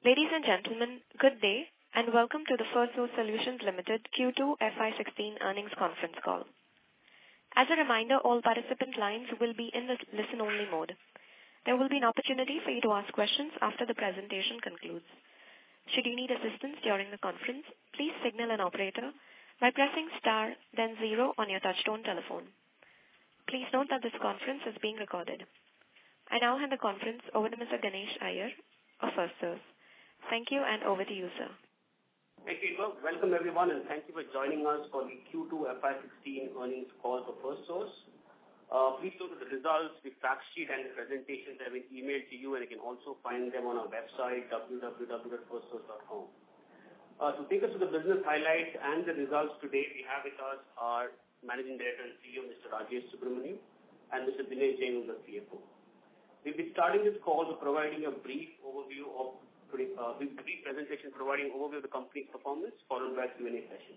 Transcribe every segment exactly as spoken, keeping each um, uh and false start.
Ladies and gentlemen, good day, and welcome to the Firstsource Solutions Limited Q two F Y sixteen earnings conference call. As a reminder, all participant lines will be in the listen-only mode. There will be an opportunity for you to ask questions after the presentation concludes. Should you need assistance during the conference, please signal an operator by pressing star then zero on your touchtone telephone. Please note that this conference is being recorded. I now hand the conference over to Mister Ganesh Iyer of Firstsource. Thank you, and over to you, sir. Thank you. Welcome, everyone, and thank you for joining us for the Q two F Y sixteen earnings call for Firstsource. Uh, please note that the results, the fact sheet, and the presentations have been emailed to you, and you can also find them on our website, w w w dot firstsource dot com. Uh, to take us to the business highlights and the results today, we have with us our Managing Director and C E O, Mister Rajesh Subramaniam, and Mister Dinesh Jain, the C F O. We'll be starting this call by providing a brief overview of Uh, with a brief presentation providing overview of the company's performance, followed by a Q and A session.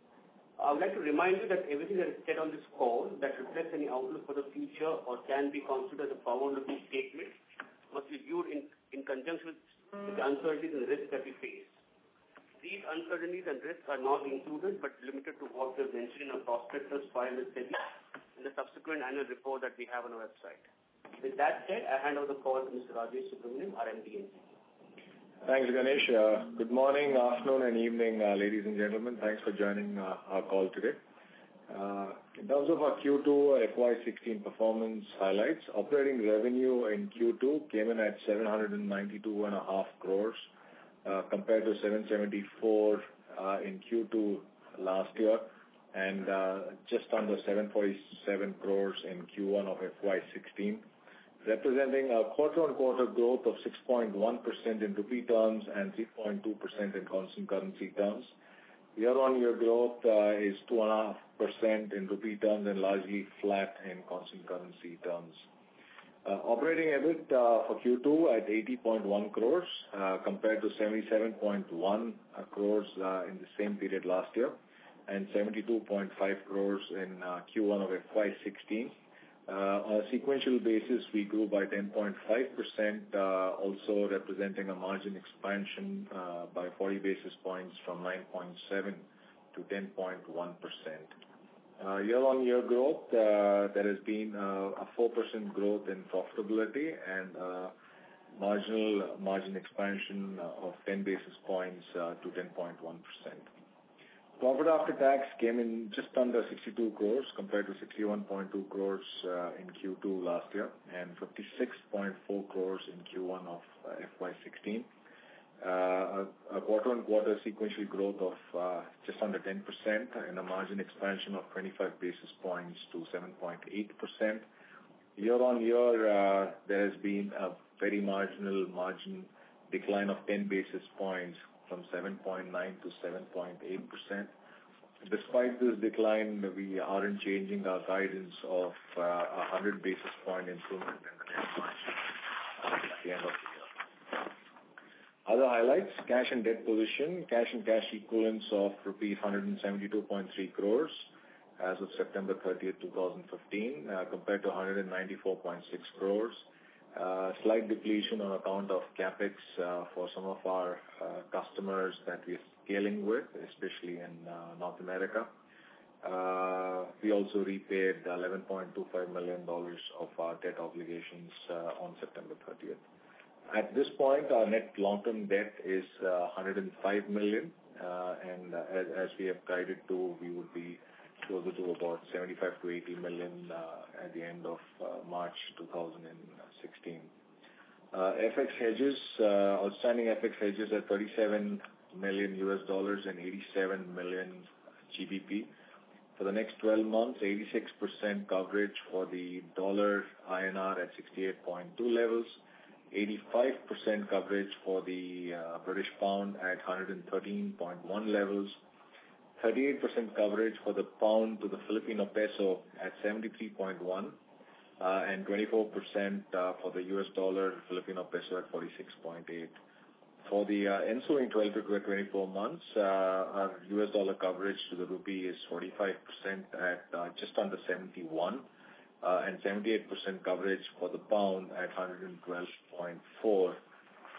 I would like to remind you that everything that is said on this call that reflects any outlook for the future or can be considered as a forward-looking statement must be viewed in, in conjunction with, with the uncertainties and risks that we face. These uncertainties and risks are not included but limited to what we have mentioned in our prospectus filed with SEBI and the subsequent annual report that we have on our website. With that said, I hand over the call to Mister Rajesh Subramaniam, our M D and C E O. Thanks, Ganesh. Uh, good morning, afternoon, and evening, uh, ladies and gentlemen. Thanks for joining uh, our call today. Uh, in terms of our Q two F Y sixteen performance highlights, operating revenue in Q two came in at seven hundred ninety-two point five crores uh, compared to seven hundred seventy-four uh, in Q two last year and uh, just under seven hundred forty-seven crores in Q one of F Y sixteen. Representing a quarter-on-quarter growth of six point one percent in rupee terms and three point two percent in constant currency terms. Year-on-year growth uh, is two point five percent in rupee terms and largely flat in constant currency terms. Uh, operating EBIT uh, for Q two at eighty point one crores uh, compared to seventy-seven point one crores uh, in the same period last year and seventy-two point five crores in uh, Q one of F Y sixteen. Uh, on a sequential basis, we grew by ten point five percent, uh, also representing a margin expansion uh, by forty basis points from nine point seven to ten point one percent. Uh, year-on-year growth, uh, there has been uh, a four percent growth in profitability and uh, marginal margin expansion of ten basis points uh, to ten point one percent. Profit after tax came in just under sixty-two crores compared to sixty-one point two crores uh, in Q two last year and fifty-six point four crores in Q one of uh, F Y sixteen. Uh, a, a quarter-on-quarter sequential growth of uh, just under ten percent and a margin expansion of twenty-five basis points to seven point eight percent. Year-on-year, uh, there has been a very marginal margin decline of ten basis points from seven point nine to seven point eight percent. Despite this decline, we aren't changing our guidance of uh, a one hundred basis point improvement in the net margin at the end of the year. Other highlights, cash and debt position, cash and cash equivalents of rupees one hundred seventy-two point three crores as of September thirtieth, twenty fifteen, uh, compared to one hundred ninety-four point six crores. Uh, slight depletion on account of capex uh, for some of our uh, customers that we're scaling with, especially in uh, North America. Uh, we also repaid eleven point two five million dollars of our debt obligations uh, on September thirtieth. At this point, our net long-term debt is uh, one hundred five million dollars, uh, and uh, as, as we have guided to, we would be closer to about seventy-five to eighty million uh, at the end of uh, March twenty sixteen. Uh, F X hedges, uh, outstanding F X hedges at thirty-seven million U S dollars and eighty-seven million G B P. For the next twelve months, eighty-six percent coverage for the dollar I N R at sixty-eight point two levels, eighty-five percent coverage for the uh, British pound at one hundred thirteen point one levels, thirty-eight percent coverage for the pound to the Filipino peso at seventy-three point one, uh, and twenty-four percent uh, for the U S dollar Filipino peso at forty-six point eight. For the uh, ensuing twelve to twenty-four months, uh, our U S dollar coverage to the rupee is forty-five percent at uh, just under seventy-one, uh, and seventy-eight percent coverage for the pound at one hundred twelve point four,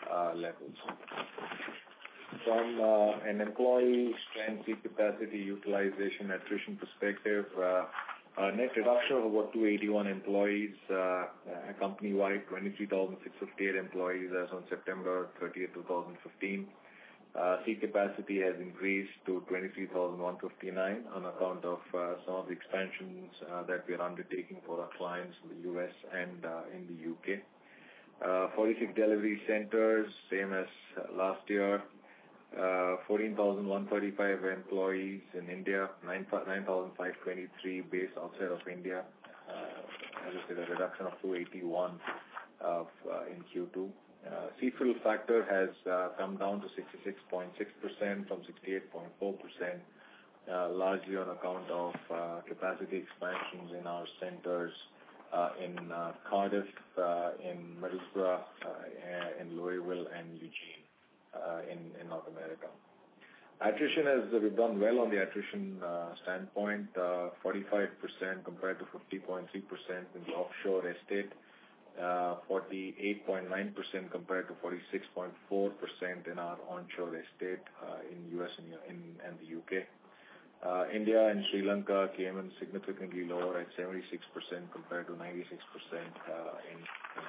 uh, levels. From uh, an employee strength, seat capacity, utilization, attrition perspective, uh, a net reduction of about two hundred eighty-one employees, uh, company-wide, twenty-three thousand six hundred fifty-eight employees as on September thirtieth, twenty fifteen. Uh, seat capacity has increased to twenty-three thousand one hundred fifty-nine on account of uh, some of the expansions uh, that we are undertaking for our clients in the U S and uh, in the U K. Uh, forty-six delivery centers, same as uh, last year. Uh, fourteen thousand one hundred thirty-five employees in India, nine thousand five hundred twenty-three based outside of India. Uh, as I said, a reduction of two hundred eighty-one uh, in Q two. Uh, seat fill factor has uh, come down to sixty-six point six percent from sixty-eight point four percent, uh, largely on account of uh, capacity expansions in our centers uh, in uh, Cardiff, uh, in Middlesbrough, uh, in Louisville, and Eugene. Uh, in, in North America. Attrition has, uh, we've done well on the attrition uh, standpoint, uh, forty-five percent compared to fifty point three percent in the offshore estate, uh, forty-eight point nine percent compared to forty-six point four percent in our onshore estate uh, in U S and, in, and the U K. Uh, India and Sri Lanka came in significantly lower at seventy-six percent compared to ninety-six percent uh, in, in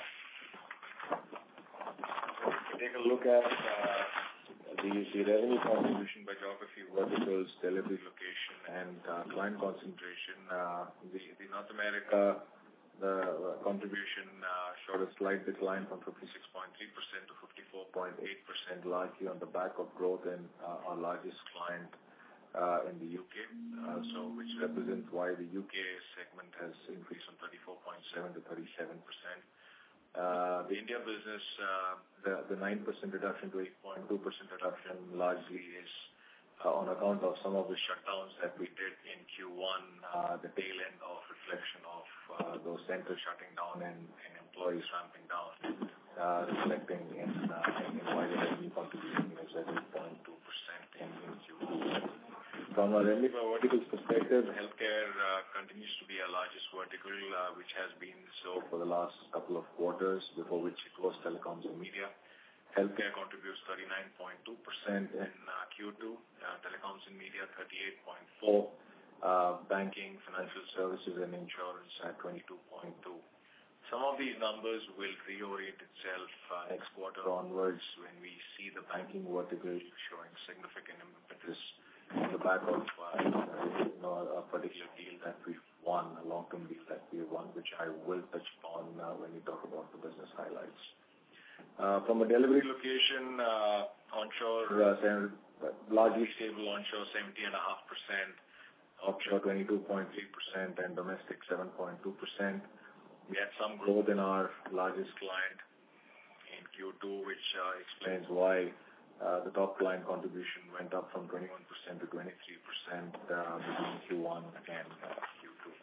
Take a look at uh, the, the revenue contribution by geography, verticals, delivery location, and uh, client concentration. Uh, the, the North America, the contribution uh, showed a slight decline from fifty-six point three percent to fifty-four point eight percent, largely on the back of growth in uh, our largest client uh, in the U K, uh, so which represents why the U K segment has increased from thirty-four point seven to thirty-seven percent. Uh, the India business, uh, the, the nine percent reduction to eight point two percent reduction largely is uh, on account of some of the shutdowns that we did in Q one, uh, the tail end of reflection of uh, those centers shutting down and, and employees ramping down, uh, reflecting in, uh, in why the revenue contribution is at eight point two percent in, in Q two. From a revenue verticals perspective, healthcare uh, continues to be our largest vertical, uh, which has been so for the last couple of quarters, before which it was telecoms and media. Healthcare contributes thirty-nine point two percent in uh, Q two, uh, telecoms and media thirty-eight point four percent, uh, banking, financial services and insurance at twenty-two point two percent. Some of these numbers will reorient itself uh, next quarter onwards when we see the banking vertical showing significant impetus on the back of uh, you know, a particular deal that we've won, a long-term deal that we won, which I will touch upon uh, when we talk about the business highlights. Uh, from a delivery location, uh, onshore, uh, largely stable onshore, seventy point five percent, offshore twenty-two point three percent, and domestic seven point two percent. We had some growth in our largest client in Q two, which uh, explains why Uh, the top line contribution went up from twenty-one percent to twenty-three percent uh, between Q one and uh, Q two.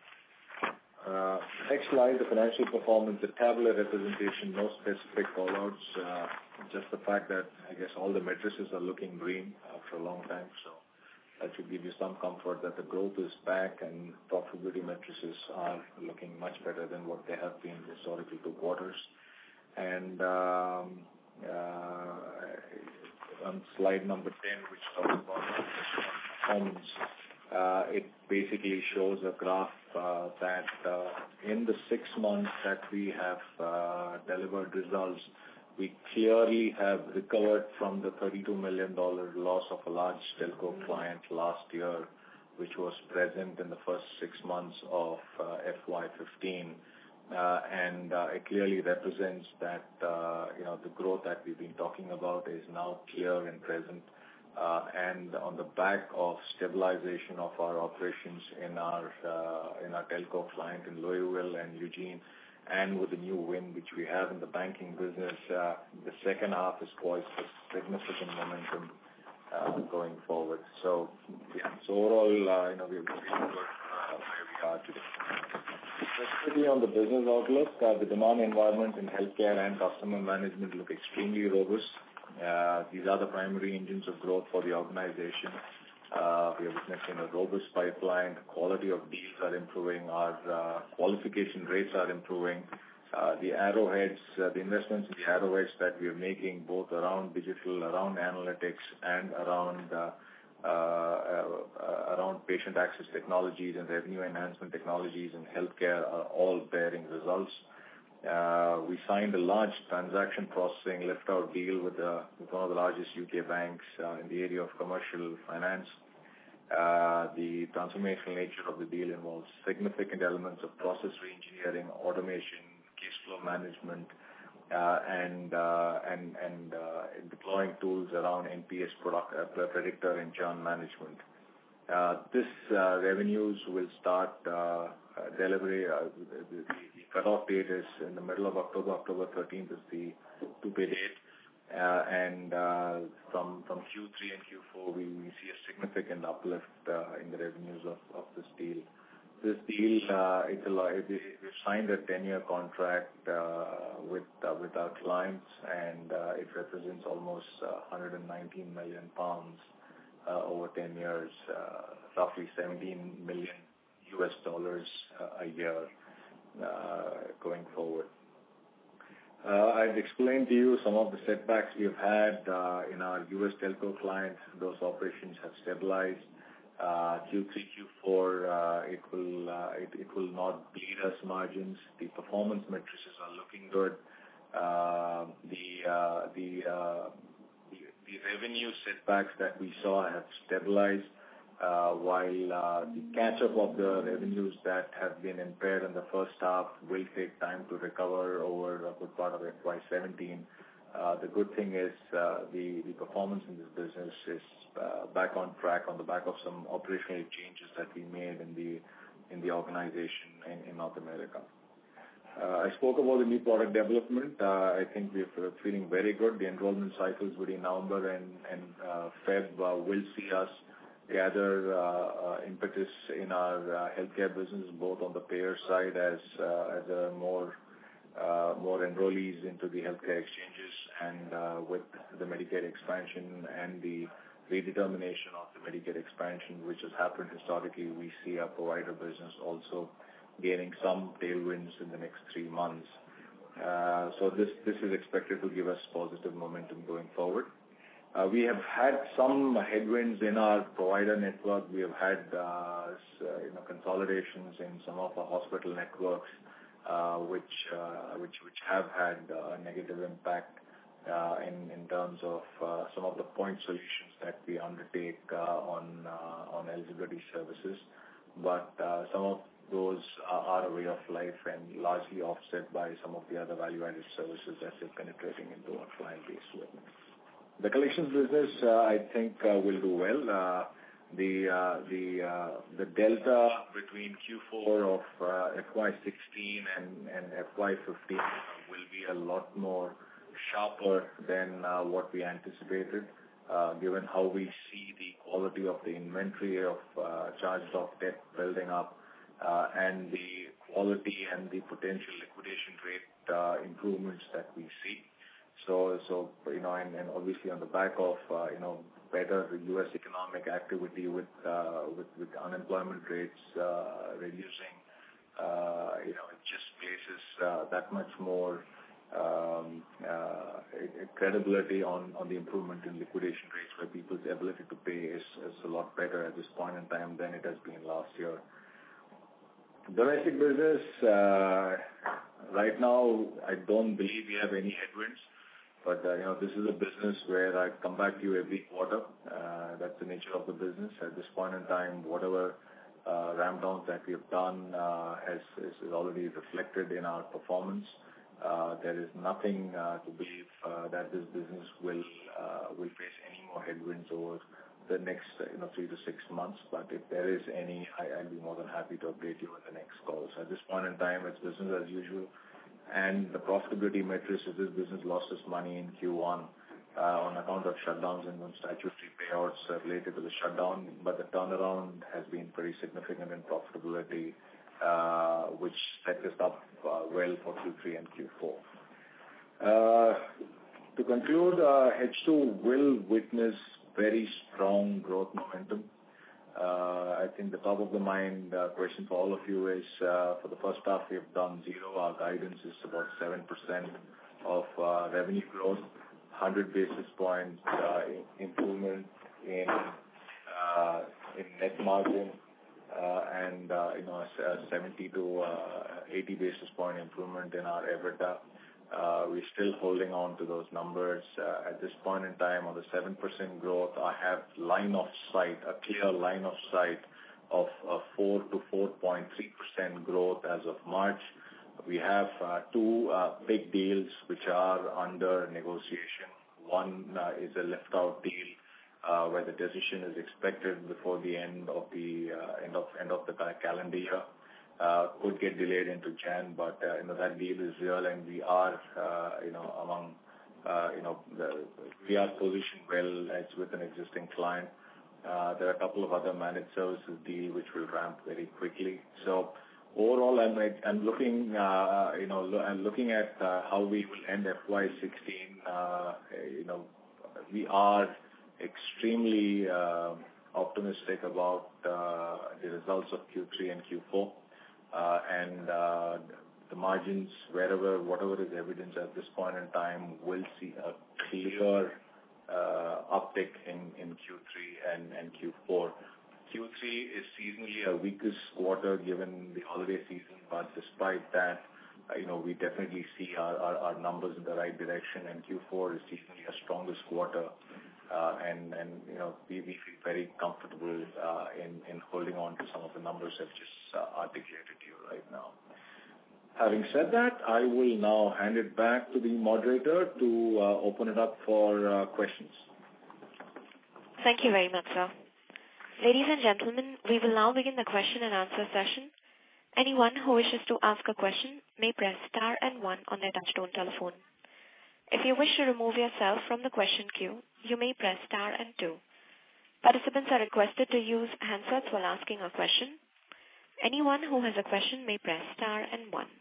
Uh, next slide, the financial performance, the tabular representation, no specific callouts, uh, just the fact that I guess all the matrices are looking green after a long time, so that should give you some comfort that the growth is back and profitability matrices are looking much better than what they have been historically two quarters. And um, uh, on slide number ten, which talks about performance, uh, it basically shows a graph uh, that uh, in the six months that we have uh, delivered results, we clearly have recovered from the thirty-two million dollars loss of a large telco client last year, which was present in the first six months of uh, F Y fifteen. Uh, and uh, it clearly represents that uh, you know the growth that we've been talking about is now clear and present, uh, and on the back of stabilization of our operations in our uh, in our telco client in Louisville and Eugene, and with the new win which we have in the banking business, uh, the second half is poised for significant momentum uh, going forward. So yeah, so overall, uh, you know we're feeling good uh, where we are today. Specifically on the business outlook, uh, the demand environment in healthcare and customer management look extremely robust. Uh, these are the primary engines of growth for the organization. Uh, we are witnessing a robust pipeline. The quality of deals are improving. Our uh, qualification rates are improving. uh, the arrowheads, uh, the investments in the arrowheads that we are making, both around digital, around analytics, and around uh, uh, uh, around patient access technologies and revenue enhancement technologies in healthcare are all bearing results. Uh, we signed a large transaction processing lift-out deal with, uh, with one of the largest U K banks uh, in the area of commercial finance. Uh, the transformational nature of the deal involves significant elements of process reengineering, automation, case flow management, uh, and uh, and and uh, deploying tools around N P S product, uh, predictor and churn management. Uh, this uh, revenues will start uh, uh, delivery. Uh, the, the cutoff date is in the middle of October. October thirteenth is the to-pay date. Uh, and uh, from from Q three and Q four, we, we see a significant uplift uh, in the revenues of, of this deal. This deal, uh, it's a lot, we've signed a ten-year contract uh, with uh, with our clients, and uh, it represents almost uh, one hundred nineteen million pounds uh, over ten years, uh, roughly seventeen million U S dollars uh, a year uh, going forward. Uh, I've explained to you some of the setbacks we have had uh, in our U S telco clients. Those operations have stabilized. Uh, Q three, Q four, uh, it will uh, it, it will not bleed us margins. The performance matrices are looking good. Uh, the, uh, the, uh, the the revenue setbacks that we saw have stabilized. Uh, while uh, the catch-up of the revenues that have been impaired in the first half will take time to recover over a good part of F Y seventeen. Uh, the good thing is uh, the, the performance in this business is uh, back on track on the back of some operational changes that we made in the in the organization in, in North America. Uh, I spoke about the new product development. Uh, I think we're feeling very good. The enrollment cycles between November and, and uh, Feb uh, will see us gather uh, uh, impetus in our uh, healthcare business, both on the payer side as uh, as a more uh, more enrollees into the healthcare exchanges, and uh, with the Medicaid expansion and the redetermination of the Medicaid expansion, which has happened historically, we see our provider business also gaining some tailwinds in the next three months. Uh, so this this is expected to give us positive momentum going forward. Uh, we have had some headwinds in our provider network. We have had uh, you know, consolidations in some of our hospital networks, uh, which, uh, which which have had a negative impact uh, in in terms of uh, some of the point solutions that we undertake uh, on uh, on eligibility services. But uh, some of those are, are a way of life and largely offset by some of the other value-added services that we're penetrating into our client base with. The collections business, uh, I think, uh, will do well. Uh, the uh, the uh, the delta between Q four of uh, F Y sixteen and, and F Y fifteen will be a lot more sharper than uh, what we anticipated, uh, given how we see the quality of the inventory of uh, charged-off debt building up, uh, and the quality and the potential liquidation rate uh, improvements that we see. So, so you know, and, and obviously on the back of, uh, you know, better U S economic activity with, uh, with, with unemployment rates uh, reducing, uh, you know, it just places uh, that much more um, uh, credibility on, on the improvement in liquidation rates, where people's ability to pay is, is a lot better at this point in time than it has been last year. Domestic business, uh, right now, I don't believe we have any headwinds. But, uh, you know, this is a business where I come back to you every quarter. Uh, that's the nature of the business. At this point in time, whatever uh, ramp downs that we have done uh, has, is already reflected in our performance. Uh, there is nothing uh, to believe uh, that this business will uh, will face any more headwinds over the next, uh, you know, three to six months. But if there is any, I, I'll be more than happy to update you in the next call. So at this point in time, it's business as usual. And the profitability metrics of this business lost us money in Q one uh, on account of shutdowns and some statutory payouts uh, related to the shutdown. But the turnaround has been pretty significant in profitability, uh, which set us up uh, well for Q three and Q four. Uh, to conclude, uh, H two will witness very strong growth momentum. Uh, I think the top of the mind uh, question for all of you is, uh, for the first half, we have done zero. Our guidance is about seven percent of uh, revenue growth, one hundred basis points uh, improvement in uh, in net margin, uh, and uh, you know, a seventy to eighty basis point improvement in our EBITDA. Uh, we're still holding on to those numbers. Uh, at this point in time, on the seven percent growth, I have line of sight, a clear line of sight of uh, four to four point three percent growth as of March. We have uh, two uh, big deals which are under negotiation. One uh, is a lift-out deal uh, where the decision is expected before the end of the uh, end of end of the calendar year. Uh, could get delayed into Jan, but uh, you know that deal is real, and we are uh, you know among uh, you know the, we are positioned well as with an existing client. Uh, there are a couple of other managed services deal which will ramp very quickly. So overall, I'm I'm looking uh, you know lo- I'm looking at uh, how we will end F Y sixteen. Uh, you know we are extremely uh, optimistic about uh, the results of Q three and Q four. Uh, and uh, the margins, wherever, whatever is evidence at this point in time, will see a clear uh, uptick in, in Q three and, and Q four. Q three is seasonally our weakest quarter given the holiday season, but despite that, uh, you know, we definitely see our, our, our numbers in the right direction, and Q four is seasonally our strongest quarter. Uh, and, and, you know, we, we feel very comfortable uh, in, in holding on to some of the numbers I've just uh, articulated to you right now. Having said that, I will now hand it back to the moderator to uh, open it up for uh, questions. Thank you very much, sir. Ladies and gentlemen, we will now begin the question and answer session. Anyone who wishes to ask a question may press star and one on their touchtone telephone. If you wish to remove yourself from the question queue, you may press star and two. Participants are requested to use handsets while asking a question. Anyone who has a question may press star and one.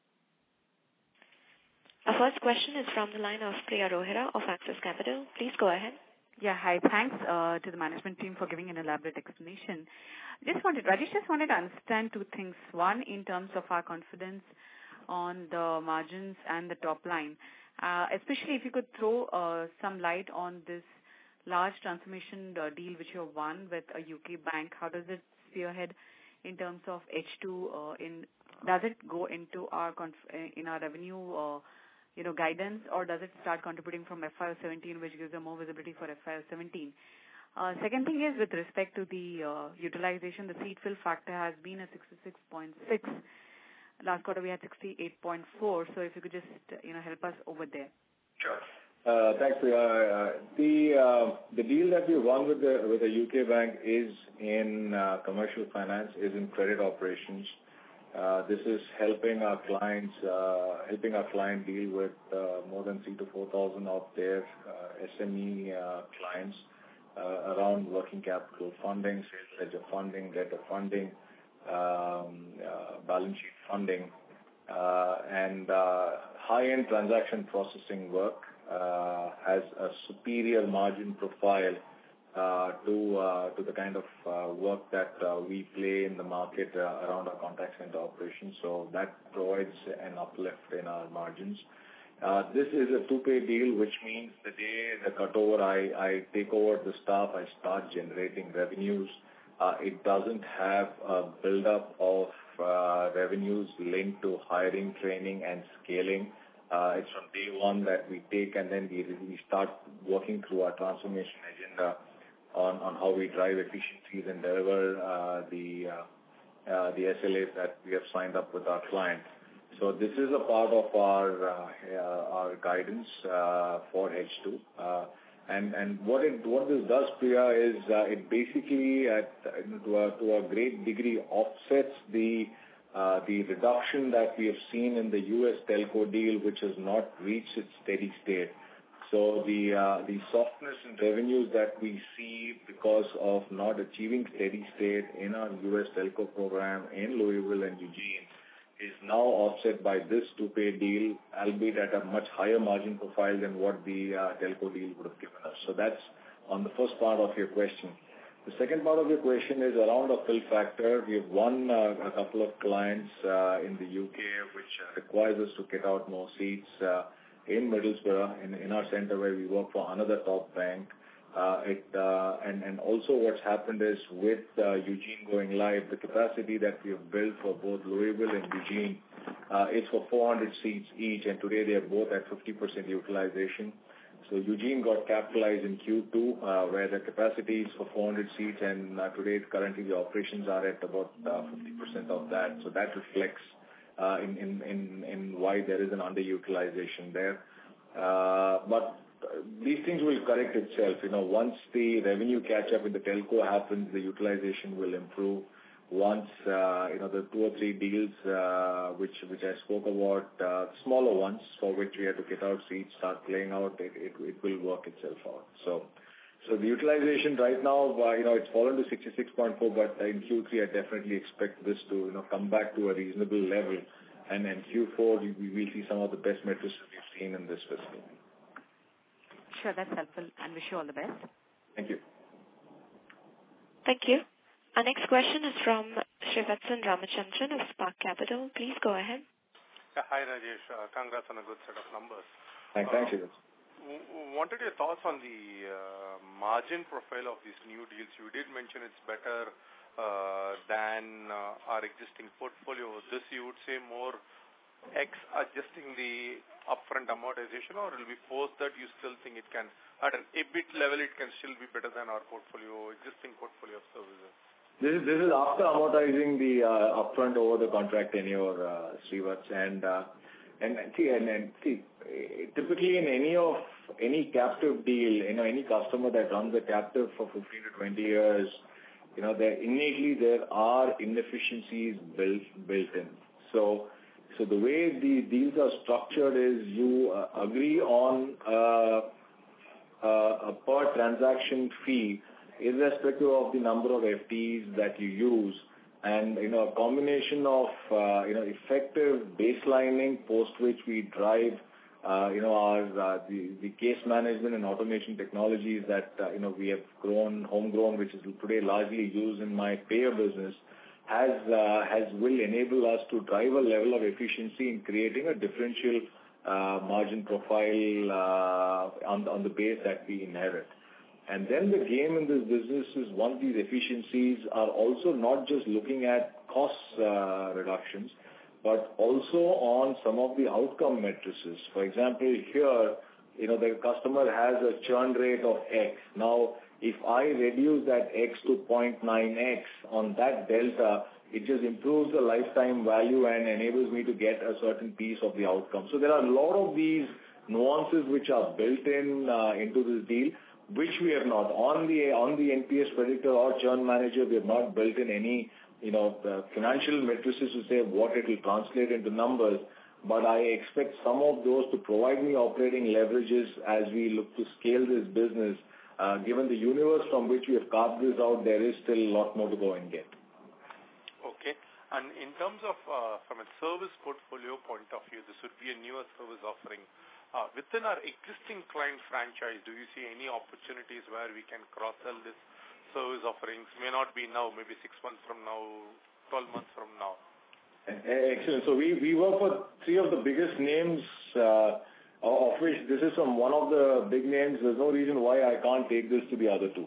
Our first question is from the line of Priya Rohira of Axis Capital. Please go ahead. Yeah, hi. Thanks uh, to the management team for giving an elaborate explanation. Just wanted, Rajesh just wanted to understand two things. One, in terms of our confidence on the margins and the top line. Uh, especially if you could throw uh, some light on this large transformation uh, deal which you have won with a U K bank. How does it spearhead in terms of H two? Uh, in does it go into our conf- in our revenue, uh, you know, guidance, or does it start contributing from F Y seventeen, which gives them more visibility for F Y seventeen? Uh, second thing is with respect to the uh, utilization, the seat fill factor has been a sixty-six point six. Last quarter we had sixty-eight point four. So if you could just, you know, help us over there. Sure. Uh, thanks, Priya. Uh, the uh, the deal that we won with the with the U K bank is in uh, commercial finance, is in credit operations. Uh, this is helping our clients, uh, helping our client deal with uh, more than three to four thousand of their uh, S M E uh, clients uh, around working capital funding, sales ledger funding, debtor funding. Um, uh, balance sheet funding, uh, and uh, high-end transaction processing work uh, has a superior margin profile uh, to uh, to the kind of uh, work that uh, we play in the market uh, around our contact center operations. So that provides an uplift in our margins. Uh, this is a two-pay deal, which means the day the cutover, I, I take over the staff, I start generating revenues. Uh, it doesn't have a build-up of uh, revenues linked to hiring, training, and scaling. Uh, it's from day one that we take, and then we, we start working through our transformation agenda on, on how we drive efficiencies and deliver uh, the uh, uh, the S L As that we have signed up with our client. So this is a part of our uh, uh, our guidance uh, for H two. Uh, And and what it what this does, Priya, is uh, it basically at to a, to a great degree offsets the uh, the reduction that we have seen in the U S telco deal, which has not reached its steady state. So the uh, the softness in revenues that we see because of not achieving steady state in our U S telco program in Louisville and Eugene is now offset by this two-pay deal, albeit at a much higher margin profile than what the uh, telco deal would have given us. So that's on the first part of your question. The second part of your question is around the fill factor. We have won uh, a couple of clients uh, in the U K, which requires us to get out more seats uh, in Middlesbrough, in, in our center where we work for another top bank. Uh, it, uh, and, and also what's happened is with uh, Eugene going live, the capacity that we have built for both Louisville and Eugene uh, is for four hundred seats each, and today they are both at fifty percent utilization. So Eugene got capitalized in Q two, uh, where the capacity is for four hundred seats, and uh, today currently the operations are at about uh, fifty percent of that. So that reflects uh, in, in, in, in why there is an underutilization there. Uh, but these things will correct itself. You know, once the revenue catch up in the telco happens, the utilization will improve. Once, uh, you know, the two or three deals, uh, which, which I spoke about, uh, smaller ones for which we had to get out seats, start playing out, it, it, it will work itself out. So, so the utilization right now, uh, you know, it's fallen to sixty-six point four, but in Q three, I definitely expect this to, you know, come back to a reasonable level. And in Q four, we will see some of the best metrics we've seen in this fiscal. Sure, that's helpful, and wish you all the best. Thank you. Thank you. Our next question is from Srivatsan Ramachandran of Spark Capital. Please go ahead. Yeah, hi, Rajesh. Uh, congrats on a good set of numbers. Thanks, uh, thanks, Srivatsan. W- wanted your thoughts on the uh, margin profile of these new deals. You did mention it's better uh, than uh, our existing portfolio. This you would say more X adjusting the upfront amortization, or it will be post that you still think it can, at an EBIT level, it can still be better than our portfolio, existing portfolio of services? This is, this is after amortizing the uh, upfront over the contract tenure, uh, Srivats, and uh, and see and, and see typically in any of any captive deal, you know, any customer that runs a captive for fifteen to twenty years, you know, there innately there are inefficiencies built built in. So so the way the deals are structured is you uh, agree on uh, uh, a per transaction fee, irrespective of the number of F Ts that you use, and, you know, a combination of, uh, you know, effective baselining post which we drive, uh, you know, our, uh, the, the case management and automation technologies that, uh, you know, we have grown, homegrown, which is today largely used in my payer business, has, uh, has will enable us to drive a level of efficiency in creating a differential, uh, margin profile, uh, on, on the base that we inherit. And then the game in this business is once these efficiencies are also not just looking at cost uh, reductions, but also on some of the outcome matrices. For example, here, you know, the customer has a churn rate of X. Now, if I reduce that X to zero point nine X on that delta, it just improves the lifetime value and enables me to get a certain piece of the outcome. So there are a lot of these nuances which are built in uh, into this deal, which we have not. On the on the N P S predictor or churn manager, we have not built in any, you know, uh, financial matrices to say what it will translate into numbers, but I expect some of those to provide me operating leverages as we look to scale this business. Uh, given the universe from which we have carved this out, there is still a lot more to go and get. Okay. And in terms of, uh, from a service portfolio point of view, this would be a newer service offering. Uh, within our existing client franchise, do you see any opportunities where we can cross-sell this service offerings? May not be now, maybe six months from now, twelve months from now. Excellent. So we, we work for three of the biggest names, uh, of which this is from one of the big names. There's no reason why I can't take this to the other two.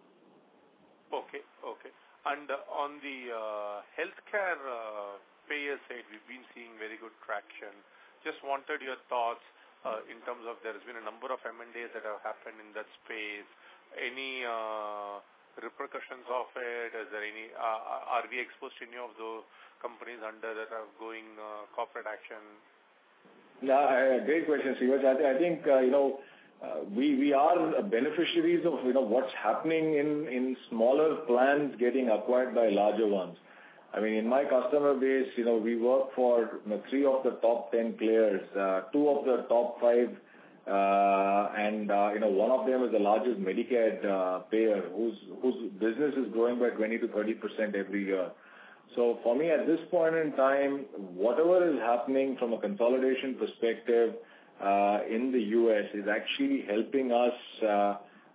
Okay, okay. And uh, on the uh, healthcare uh, payer side, we've been seeing very good traction. Just wanted your thoughts uh, in terms of there has been a number of M and As that have happened in that space. Any uh, repercussions of it? Is there any? Uh, are we exposed to any of the companies under that are going uh, corporate action? Yeah, great question, Srivas. I, th- I think, uh, you know, uh, we, we are beneficiaries of, you know, what's happening in, in smaller plans getting acquired by larger ones. I mean, in my customer base, you know, we work for, you know, three of the top ten players, uh, two of the top five, uh, and, uh, you know, one of them is the largest Medicaid uh, payer whose, whose business is growing by twenty to thirty percent every year. So for me, at this point in time, whatever is happening from a consolidation perspective uh, in the U S is actually helping us uh,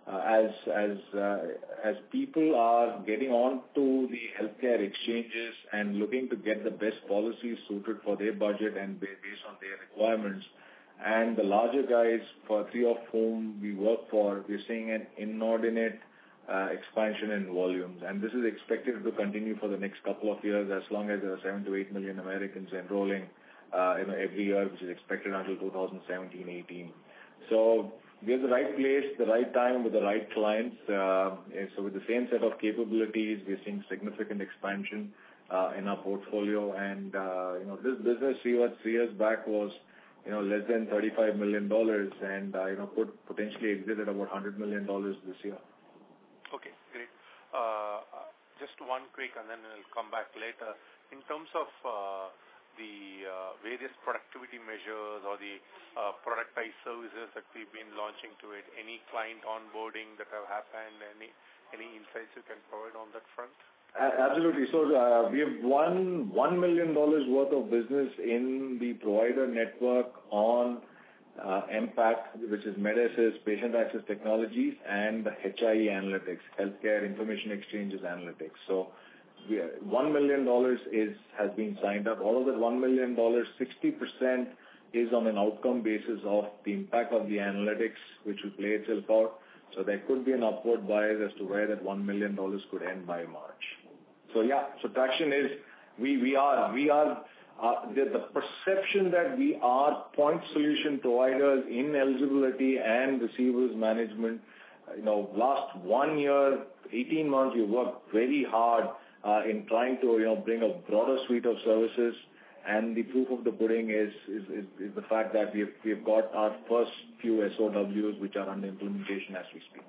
uh, as as uh, as people are getting onto the healthcare exchanges and looking to get the best policies suited for their budget and based on their requirements, and the larger guys, for three of whom we work for, we're seeing an inordinate uh, expansion in volumes, and this is expected to continue for the next couple of years, as long as there are seven to eight million Americans enrolling, uh, you know, every year, which is expected until two thousand seventeen eighteen. So we're the right place, the right time, with the right clients. Uh, so with the same set of capabilities, we're seeing significant expansion uh, in our portfolio. And uh, you know, this business three years, three years back was, you know, less than thirty-five million dollars, and uh, you know, could potentially exit at about one hundred million dollars this year. Okay, great. Uh, just one quick, and then I'll come back later. In terms of uh, the uh, various productivity measures or the uh, productized services that we've been launching to it, any client onboarding that have happened, any any insights you can provide on that front? Absolutely. So uh, we have won one million dollars worth of business in the provider network on uh, M PACT, which is MedAssist, Patient Access Technologies, and H I E Analytics, Healthcare Information Exchanges Analytics. So we are, one million dollars is has been signed up. Out of that one million dollars, sixty percent is on an outcome basis of the impact of the analytics, which will play itself out. So there could be an upward bias as to where that one million dollars could end by March. So yeah, so traction is, we we are, we are uh, the, the perception that we are point solution providers in eligibility and receivables management. Uh, you know, last one year, eighteen months, we worked very hard uh, in trying to, you know, bring a broader suite of services. And the proof of the pudding is, is, is, is the fact that we've, we've got our first few S O Ws which are under implementation as we speak.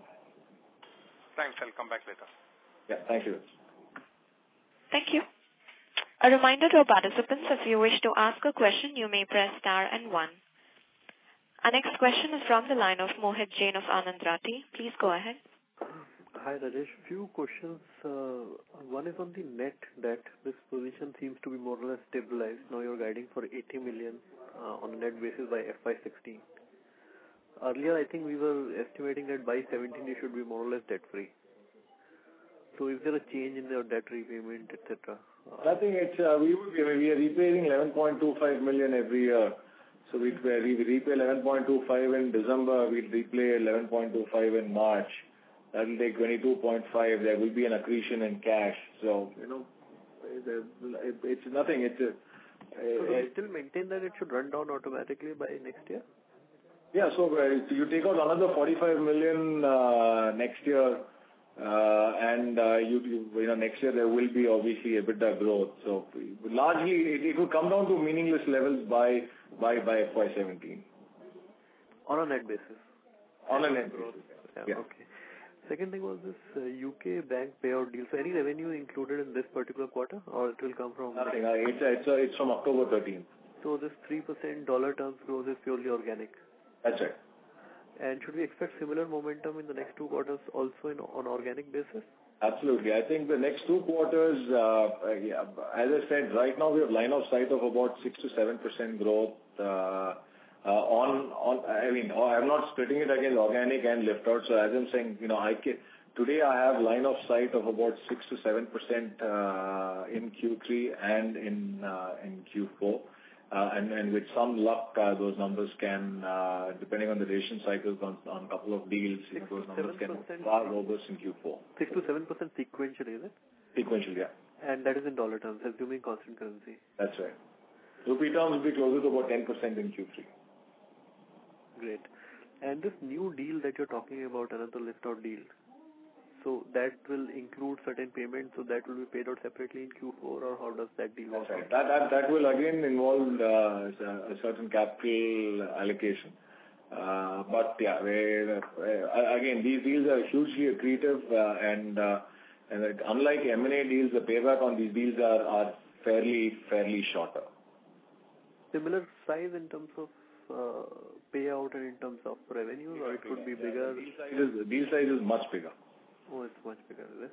Thanks. I'll come back later. Yeah, thank you. Thank you. A reminder to our participants, if you wish to ask a question, you may press star and one. Our next question is from the line of Mohit Jain of Anand Rathi. Please go ahead. Hi, Rajesh. Few questions. Uh, one is on the net debt. This position seems to be more or less stabilized. Now you're guiding for eighty million uh, on a net basis by F Y sixteen. Earlier, I think we were estimating that by seventeen you should be more or less debt-free. So is there a change in your debt repayment, et cetera? Uh, I think it's, uh, we would be, we are repaying eleven point two five million every year. So we we repay eleven point two five in December, we repay eleven point two five in March. That will take twenty-two point five. There will be an accretion in cash. So, you know, it's nothing. It's a, so do you still maintain that it should run down automatically by next year? Yeah, so uh, you take out another forty-five million uh, next year, uh, and uh, you, you, you know, next year there will be obviously EBITDA growth. So largely it, it will come down to meaningless levels by by by F Y seventeen. On a net basis. On a net basis. Yeah, yeah. Okay. Second thing was this uh, U K bank payout deal. So any revenue included in this particular quarter, or it will come from? Nothing. Uh, it's it's, uh, it's from October thirteenth. So this three percent dollar terms growth is purely organic. That's right. And should we expect similar momentum in the next two quarters also in on organic basis? Absolutely. I think the next two quarters, uh, yeah, as I said, right now we have line of sight of about six to seven percent growth. Uh, Uh, on, on, I mean, I'm not splitting it against organic and lift out. So as I'm saying, you know, I can, today I have line of sight of about six to seven percent uh, in Q three and in uh, in Q four. Uh, and, and with some luck, uh, those numbers can, uh, depending on the duration cycles on, on a couple of deals, you know, those numbers can be far robust in Q four. six to seven percent sequentially, is it? Sequentially, yeah. And that is in dollar terms, assuming constant currency. That's right. Rupee terms will be closer to about ten percent in Q three. Great. And this new deal that you're talking about, another lift-out deal, so that will include certain payments, so that will be paid out separately in Q four, or how does that deal work? That's right. That, that, that will again involve uh, a certain capital allocation. Uh, but yeah, we, uh, again, these deals are hugely accretive, uh, and, uh, and uh, unlike M and A deals, the payback on these deals are, are fairly, fairly shorter. Similar size in terms of uh, payout and in terms of revenue, or it could be bigger? Deal size is, deal size is much bigger. Oh, it's much bigger, is it?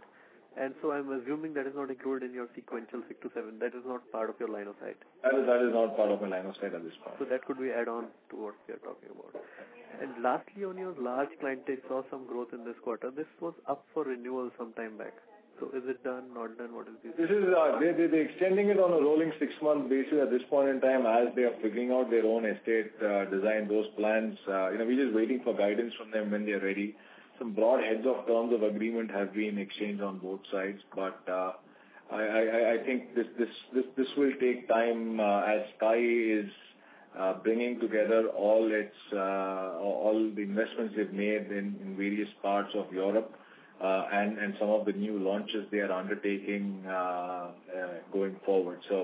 And so I'm assuming that is not included in your sequential six to seven. That is not part of your line of sight. That is, that is not part of my line of sight at this point. So that could be add-on to what we are talking about. And lastly, on your large client, they saw some growth in this quarter. This was up for renewal some time back. So is it done, not done? What is this? This is, uh, they, they, they're extending it on a rolling six-month basis at this point in time as they are figuring out their own estate uh, design, those plans. Uh, you know, we're just waiting for guidance from them when they're ready. Some broad heads of terms of agreement have been exchanged on both sides, but uh, I, I, I think this, this, this, this will take time uh, as Sky is uh, bringing together all its, uh, all the investments they've made in, in various parts of Europe. Uh, and, and some of the new launches they are undertaking uh, uh, going forward. So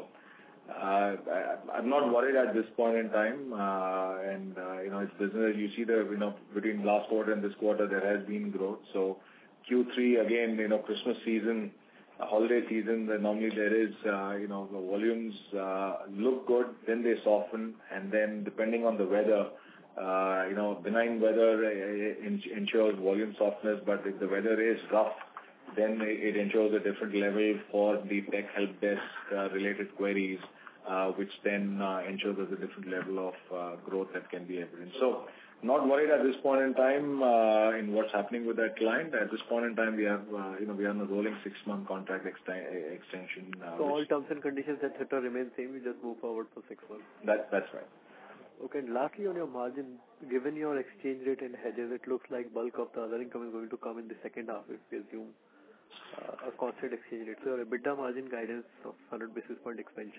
uh, I, I'm not worried at this point in time. Uh, and, uh, you know, it's business. You see the, you know, between last quarter and this quarter, there has been growth. So Q three, again, you know, Christmas season, uh, holiday season, uh, normally there is, uh, you know, the volumes uh, look good, then they soften. And then depending on the weather, Uh, you know, benign weather uh, ensures volume softness, but if the weather is rough, then it ensures a different level for the tech help desk uh, related queries, uh, which then uh, ensures there's a different level of uh, growth that can be evident. So, not worried at this point in time uh, in what's happening with that client. At this point in time, we have, uh, you know, we are on a rolling six-month contract ext- extension. Uh, so all terms and conditions, et cetera, remain same. You just move forward for six months. That, that's right. Okay, and lastly on your margin, given your exchange rate and hedges, it looks like bulk of the other income is going to come in the second half if we assume uh, a constant exchange rate. So your EBITDA margin guidance of one hundred basis point expansion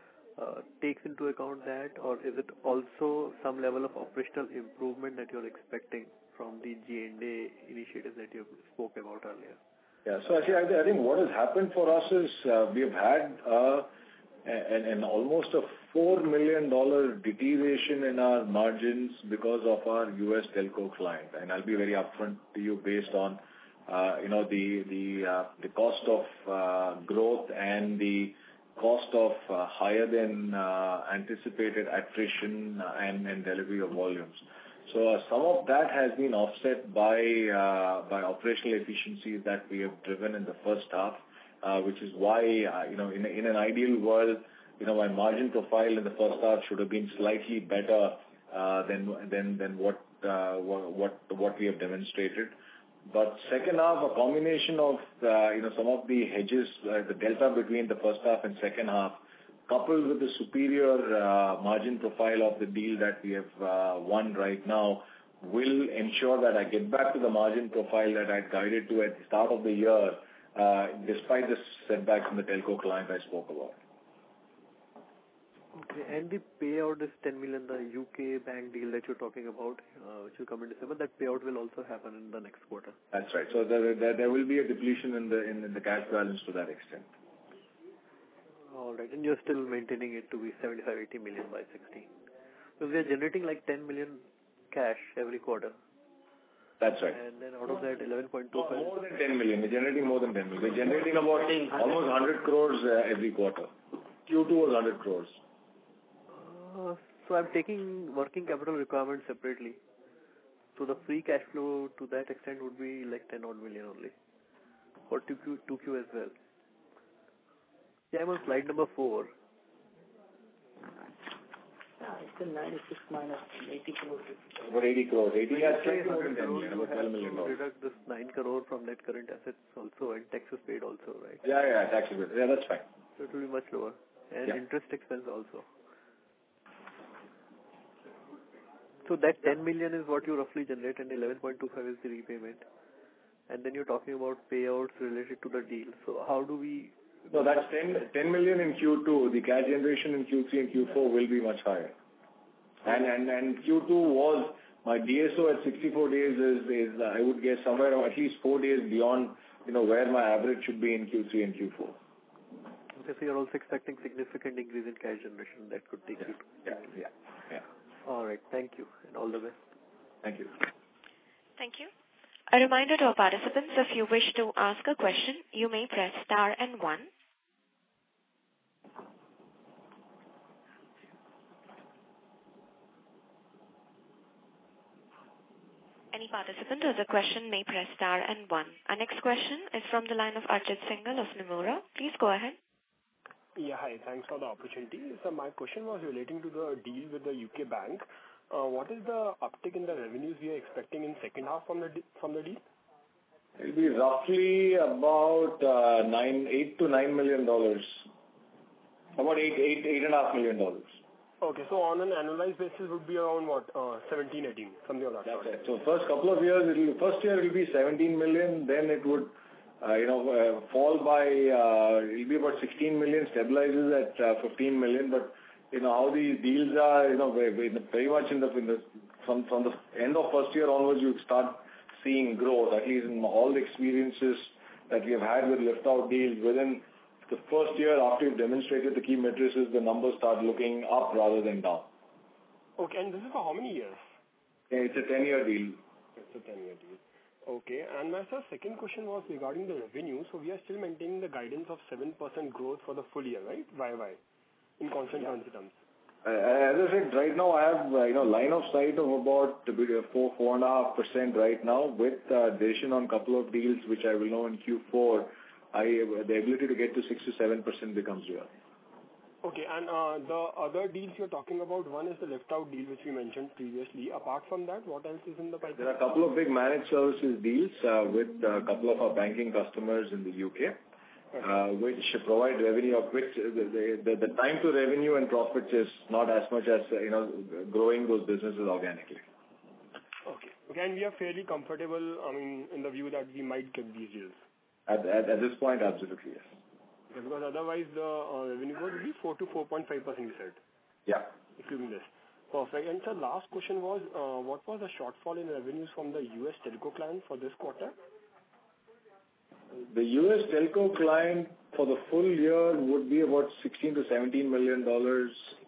uh, takes into account that, or is it also some level of operational improvement that you're expecting from the G and A initiatives that you spoke about earlier? Yeah, so actually I, I think what has happened for us is uh, we've had uh, an, an almost a four million dollars deterioration in our margins because of our U S telco client. And I'll be very upfront to you based on, uh, you know, the the uh, the cost of uh, growth and the cost of uh, higher than uh, anticipated attrition and, and delivery of volumes. So uh, some of that has been offset by uh, by operational efficiencies that we have driven in the first half, uh, which is why, uh, you know, in, in an ideal world, you know, my margin profile in the first half should have been slightly better uh, than than than what uh, what what we have demonstrated. But second half, a combination of uh, you know some of the hedges, uh, the delta between the first half and second half, coupled with the superior uh, margin profile of the deal that we have uh, won right now, will ensure that I get back to the margin profile that I guided to at the start of the year, uh, despite the setbacks in the telco client I spoke about. Okay, and the payout is ten million, the U K bank deal that you're talking about, uh, which will come in December, that payout will also happen in the next quarter. That's right. So there, there, there will be a depletion in the in, in the cash balance to that extent. All right, and you're still maintaining it to be seventy-five, eighty million by sixteen. So we are generating like ten million cash every quarter. That's right. And then out of that, eleven point two five. More than ten million. We're generating more than ten million. We're generating about almost one hundred crores uh, every quarter. Q two was one hundred crores. Uh, so I'm taking working capital requirements separately. So the free cash flow to that extent would be like ten odd million only. For two Q, two Q as well. Yeah, I'm on slide number four. Yeah, it's a ninety-six minus eighty crores. About eighty crores. eighty, yeah, Say slightly more one than ten hundred million, crores, about twelve million you dollars. deduct this nine crore from net current assets also, and taxes paid also, right? Yeah, yeah, taxable. Yeah, that's fine. So it will be much lower. And Yeah. interest expense also. So that ten million is what you roughly generate, and eleven point two five is the repayment. And then you're talking about payouts related to the deal. So how do we... No, that's ten million in Q two. The cash generation in Q three and Q four will be much higher. And and and Q two was, my D S O at sixty-four days is, is uh, I would guess somewhere at least four days beyond, you know, where my average should be in Q three and Q four. Okay, so you're also expecting significant increase in cash generation that could take Yeah, you to... yeah, yeah, yeah. All right, thank you, and all the best. Thank you. Thank you. A reminder to our participants, if you wish to ask a question, you may press star and one. Any participant who has a question may press star and one. Our next question is from the line of Archit Singhal of Nomura. Please go ahead. Yeah, hi. Thanks for the opportunity. So my question was relating to the deal with the U K bank. Uh, what is the uptick in the revenues we are expecting in second half from the from the deal? It will be roughly about uh, nine, eight to nine million dollars. About eight, eight, eight and a half million dollars. Okay, so on an annualized basis would be around what, uh, seventeen, eighteen, something like that. That's right. So first couple of years, it will, first year it will be seventeen million, then it would, uh, you know, uh, fall by, uh, it will be about sixteen million, stabilizes at uh, fifteen million, but you know how these deals are, you know, very, very much in the, in the from from the end of first year onwards, you start seeing growth. At least in all the experiences that we have had with lift out deals, within the first year after you've demonstrated the key matrices, the numbers start looking up rather than down. Okay, and this is for how many years? Yeah, it's a ten-year deal. It's a ten-year deal. Okay, and my sir, second question was regarding the revenue. So we are still maintaining the guidance of seven percent growth for the full year, right? Y Y, in constant currency terms. Uh, as I said, right now I have uh, you know line of sight of about four four and a half percent right now with uh, decision on couple of deals which I will know in Q four. I the ability to get to six to seven percent becomes real. Okay, and uh, the other deals you're talking about, one is the lift out deal which we mentioned previously. Apart from that, what else is in the pipeline? There are a couple of big managed services deals uh, with a couple of our banking customers in the U K. Uh, which provide revenue of which the, the, the time to revenue and profits is not as much as, uh, you know, growing those businesses organically. Okay. Okay, and we are fairly comfortable, I mean, in the view that we might get these deals. At, at, at this point, absolutely, yes. Okay, because otherwise the uh, revenue growth will be four to four point five percent, you said. Yeah. Including this. Perfect. And sir, last question was, uh, what was the shortfall in revenues from the U S telco client for this quarter? The U S telco client for the full year would be about sixteen to seventeen million dollars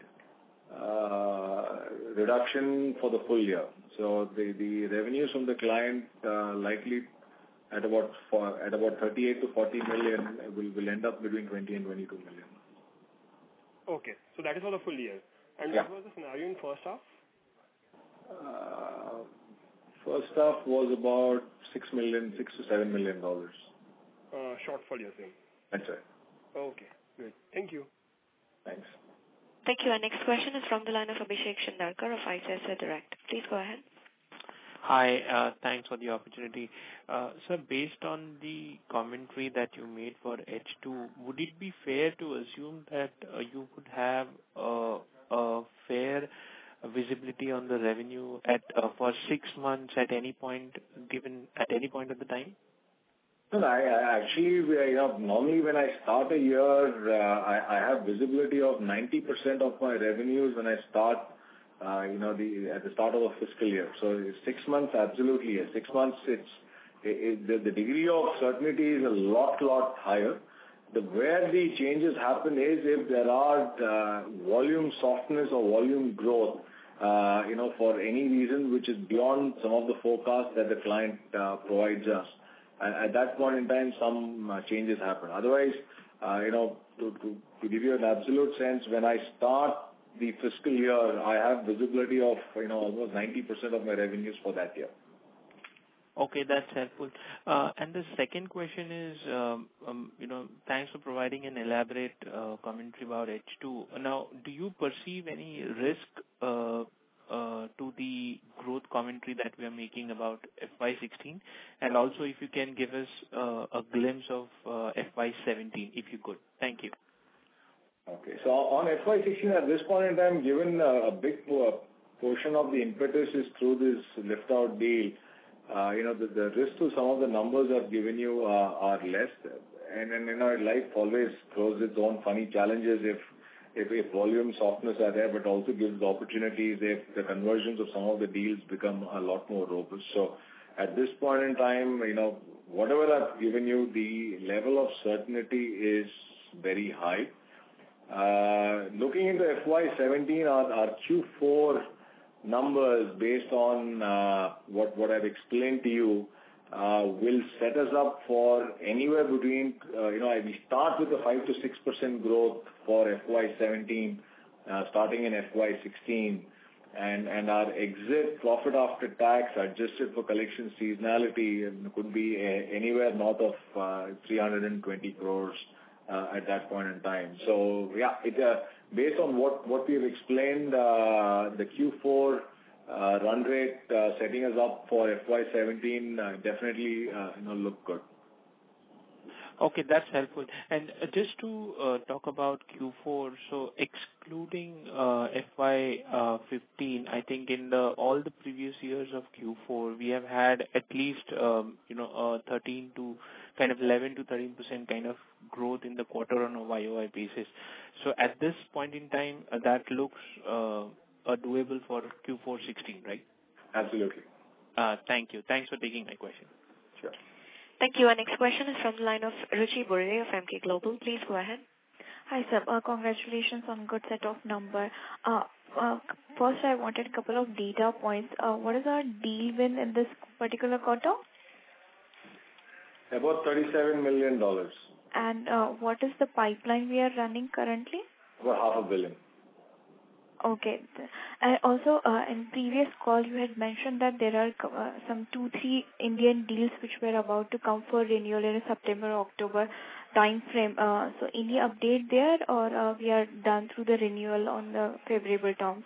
uh, reduction for the full year. So the, the revenues from the client uh, likely at about for, at about thirty-eight to forty million will, will end up between twenty and twenty-two million. Okay, so that is for the full year. And yeah. What was the scenario in first half? Uh, first half was about six million, six to seven million dollars. Uh, shortfall, you're saying? That's right. Okay, good. Thank you. Thanks. Thank you. Our next question is from the line of Abhishek Shindarkar of I C I C I Direct. Please go ahead. Hi, uh, thanks for the opportunity. Uh, sir, based on the commentary that you made for H two, would it be fair to assume that uh, you could have uh, a fair visibility on the revenue at uh, for six months at any point given at any point of the time? No, I, I actually, you know, normally when I start a year, uh, I, I have visibility of ninety percent of my revenues when I start, uh, you know, the at the start of a fiscal year. So six months, absolutely, yes. Six months, it's it, the, the degree of certainty is a lot, lot higher. The where the changes happen is if there are uh, volume softness or volume growth, uh, you know, for any reason which is beyond some of the forecasts that the client uh, provides us. At that point in time, some uh, changes happen. Otherwise, uh, you know, to, to, to give you an absolute sense, when I start the fiscal year, I have visibility of, you know, almost ninety percent of my revenues for that year. Okay, that's helpful. Uh, and the second question is, um, um, you know, thanks for providing an elaborate uh, commentary about H two. Now, do you perceive any risk uh, Uh, to the growth commentary that we are making about F Y sixteen, and also if you can give us uh, a glimpse of uh, F Y seventeen, if you could. Thank you. Okay. So on F Y sixteen, at this point in time, given uh, a big portion of the impetus is through this lift-out deal, uh, you know, the, the risk to some of the numbers I've given you uh, are less. And, and, you know, life always throws its own funny challenges if If, if volume softness are there, but also gives opportunities if the conversions of some of the deals become a lot more robust. So at this point in time, you know, whatever I've given you, the level of certainty is very high. Uh, looking into F Y seventeen, our, our Q four numbers based on uh, what, what I've explained to you, Uh, will set us up for anywhere between, uh, you know, we start with a five to six percent growth for F Y seventeen, uh, starting in F Y sixteen. and and our exit profit after tax adjusted for collection seasonality could be a, anywhere north of uh, three hundred twenty crores uh, at that point in time. So yeah, it, uh, based on what what we have explained, uh, the Q four uh, run rate uh, setting us up for F Y seventeen uh, definitely uh, you know look good. Okay, that's helpful. And uh, just to uh, talk about Q four, so excluding uh, F Y fifteen, I think in the all the previous years of Q four, we have had at least um, you know uh, thirteen to kind of eleven to thirteen percent kind of growth in the quarter on a Y O Y basis. So at this point in time, uh, that looks uh, uh, doable for Q four sixteen, right? Absolutely. Uh, thank you. Thanks for taking my question. Sure. Thank you. Our next question is from the line of Ruchi Burde of Emkay Global. Please go ahead. Hi, sir. Uh, congratulations on good set of number. Uh, uh, first, I wanted a couple of data points. Uh, what is our deal win in this particular quarter? About thirty-seven million dollars. And uh, what is the pipeline we are running currently? About half a billion. Okay. And also, uh, in previous call, you had mentioned that there are uh, some two, three Indian deals which were about to come for renewal in September, October time frame. Uh, so, any update there, or uh, we are done through the renewal on the favorable terms?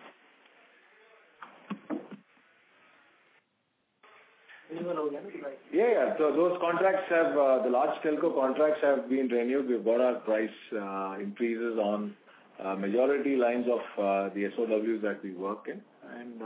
Yeah, yeah. So those contracts have, uh, the large telco contracts have been renewed. We've got our price uh, increases on uh, majority lines of uh, the S O Ws that we work in. And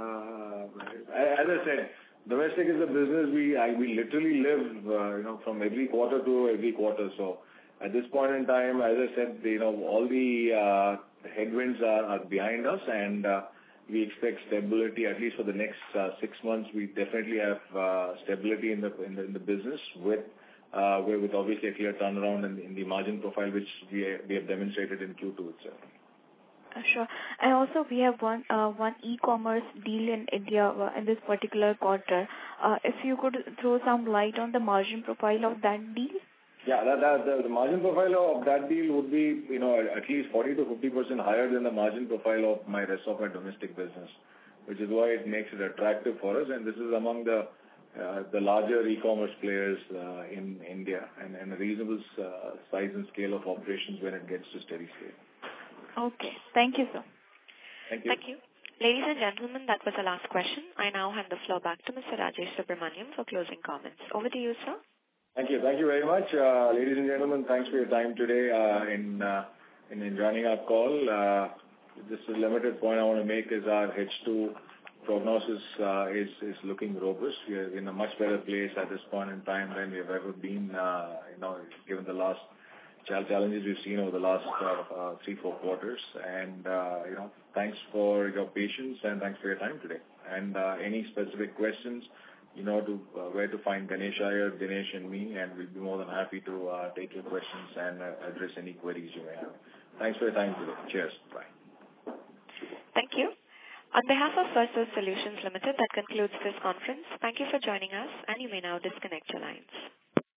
uh, as I said, domestic is a business we I, we literally live, uh, you know, from every quarter to every quarter. So at this point in time, as I said, you know, all the uh, headwinds are, are behind us, and uh, we expect stability at least for the next uh, six months. We definitely have uh, stability in the in the, in the business with uh, with obviously a clear turnaround in, in the margin profile, which we we have demonstrated in Q two itself. Uh, sure. And also, we have one uh, one e-commerce deal in India uh, in this particular quarter. Uh, if you could throw some light on the margin profile of that deal. Yeah, that, that, the, the margin profile of that deal would be, you know, at least forty to fifty percent higher than the margin profile of my rest of my domestic business, which is why it makes it attractive for us. And this is among the uh, the larger e-commerce players uh, in India, and, and a reasonable uh, size and scale of operations when it gets to steady state. Okay. Thank you, sir. Thank you. Thank you. Ladies and gentlemen, that was the last question. I now hand the floor back to Mister Rajesh Subramaniam for closing comments. Over to you, sir. Thank you. Thank you very much. Uh, ladies and gentlemen, thanks for your time today uh, in, uh, in in joining our call. Uh, just a limited point I want to make is our H two prognosis uh, is, is looking robust. We are in a much better place at this point in time than we have ever been, uh, you know, given the last challenges we've seen over the last uh, uh, three, four quarters. And, uh, you know, thanks for your patience and thanks for your time today. And uh, any specific questions, you know to uh, where to find Ganesh Iyer, Dinesh and me, and we'll be more than happy to uh, take your questions and uh, address any queries you may have. Thanks for your time today. Cheers. Bye. Thank you. On behalf of Firstsource Solutions Limited, that concludes this conference. Thank you for joining us, and you may now disconnect your lines.